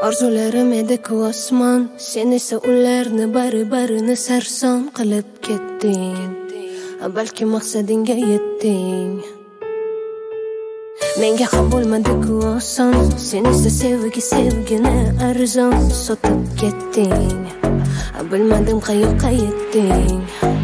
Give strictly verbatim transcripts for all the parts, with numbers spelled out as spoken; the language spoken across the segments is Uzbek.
Orzularim edi-ku osmon, sen esa ularni bari-barini sarson qilib ketding. Balki maqsadingga yetding. Menga ham bo'lmadi-ku oson, sen esa sevgi sevgini arzon sotib ketding. Bilmadim qayoqqa yetding.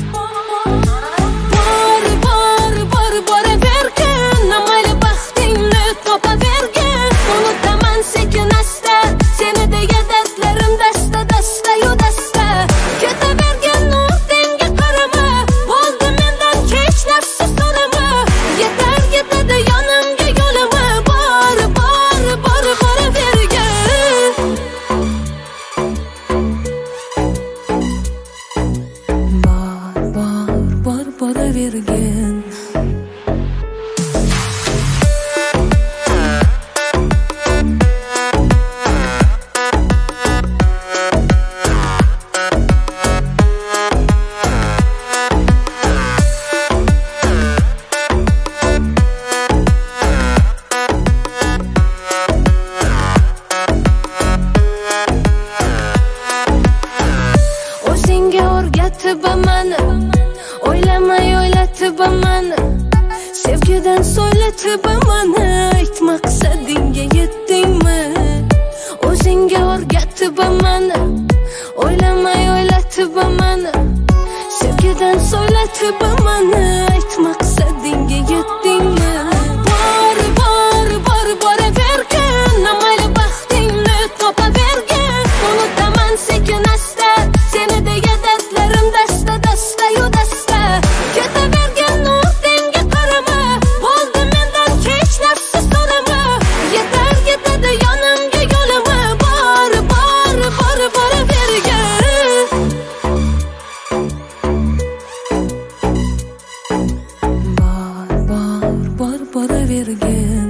Bor, bor, bor, boravergin, mayli baxtingni topavergin. Unutaman sekin asta, seni deya dardlarim dasta dasta yu dasta. Ketavergin ortingga qarama, bo'ldi mendan hech narsa so'rama. Yetar yetadi yonimga yo'lama, bor, bor, bor, boravergin. Bor, bor, bor, boravergin. O'ylamay o'ylatib mani, sevgidan so'ylatib mani. Ayt maqsadingga yetdingmi? O'zingga o'rgatib mani, o'ylamay o'ylatib mani, sevgidan so'ylatib mani. Ayt maqsadingga yetdingmi? Bor, bor, bor, boravergin, mayli baxtingni topavergin. Unutaman sekin asta, seni deya dardlarim dasta dasta yu dasta. Ketavergin ortingga qarama, bo'ldi mendan hech narsa so'rama. Yetar yetadi yonimga yo'lama, bor, bor, bor, boravergin. Bor, bor, bor, boravergin.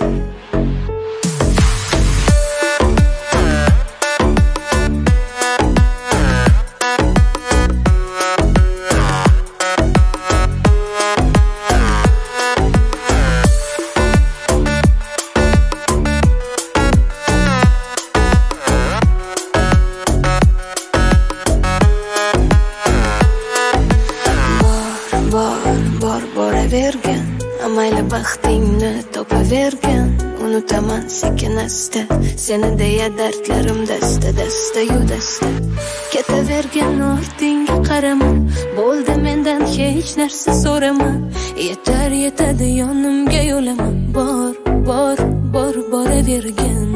Bor, bor, boravergin, mayli baxtingni topavergin. Unutaman sekin asta, seni deya dardlarim dasta dasta yu dasta. Ketavergin ortingga qarama, bo'ldi mendan hech narsa so'rama. Yetar yetadi yonimga yo'lama, bor, bor, bor, boravergin.